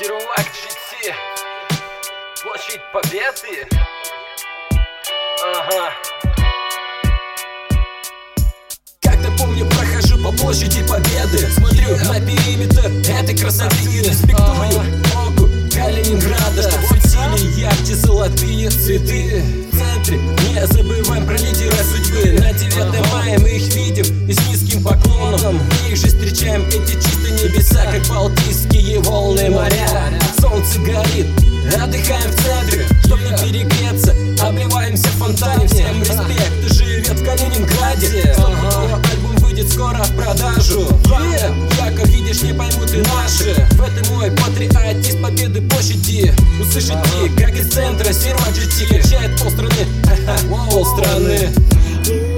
Сервак GT, площадь Победы. Ага. Как-то помню, прохожу по площади Победы, смотрю на периметр этой красоты и респектую Богу Калининграда, чтоб светили ярче золотые цветы. В центре не забываем про лидера судьбы. На 9 мая мы их видим и с низким поклоном их же встречаем, эти чистые небеса, как балтийские волны моря. Солнце горит, отдыхаем в центре, чтоб не перегреться, обливаемся в фонтане. Всем респект, кто живет в Калининграде. Альбом выйдет скоро в продажу. Как видишь, не поймут и наши. В этом мой патриотизм Победы площади. Услышите, как из центра Сервак GT качает полстраны. Полстраны.